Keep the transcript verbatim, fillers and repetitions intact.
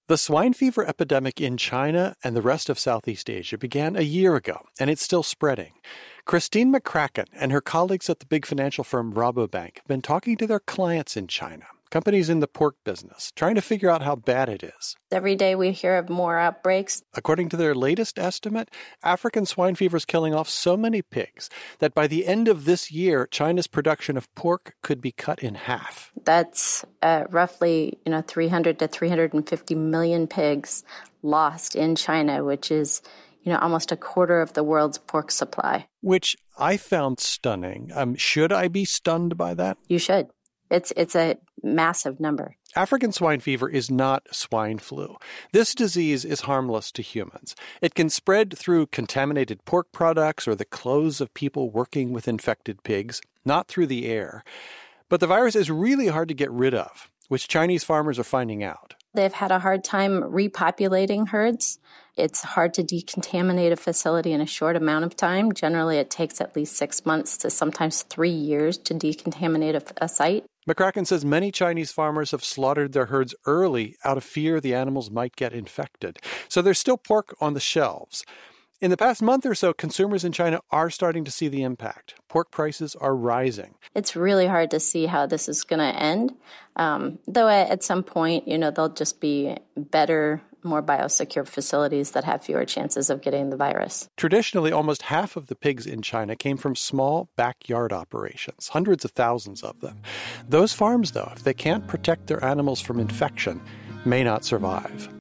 The swine fever epidemic in China and the rest of Southeast Asia began a year ago, and it's still spreading. Christine McCracken and her colleagues at the big financial firm Rabobank have been talking to their clients in China, companies in the pork business, trying to figure out how bad it is. Every day we hear of more outbreaks. According to their latest estimate, African swine fever is killing off so many pigs that by the end of this year, China's production of pork could be cut in half. That's uh, roughly, you know, three hundred to three hundred fifty million pigs lost in China, which is, you know, almost a quarter of the world's pork supply. Which I found stunning. Um, should I be stunned by that? You should. It's it's a massive number. African swine fever is not swine flu. This disease is harmless to humans. It can spread through contaminated pork products or the clothes of people working with infected pigs, not through the air. But the virus is really hard to get rid of, which Chinese farmers are finding out. They've had a hard time repopulating herds. It's hard to decontaminate a facility in a short amount of time. Generally, it takes at least six months to sometimes three years to decontaminate a, a site. McCracken says many Chinese farmers have slaughtered their herds early out of fear the animals might get infected. So there's still pork on the shelves. In the past month or so, consumers in China are starting to see the impact. Pork prices are rising. It's really hard to see how this is going to end. Um, though at some point, you know, there'll just be better, more biosecure facilities that have fewer chances of getting the virus. Traditionally, almost half of the pigs in China came from small backyard operations, hundreds of thousands of them. Those farms, though, if they can't protect their animals from infection, may not survive.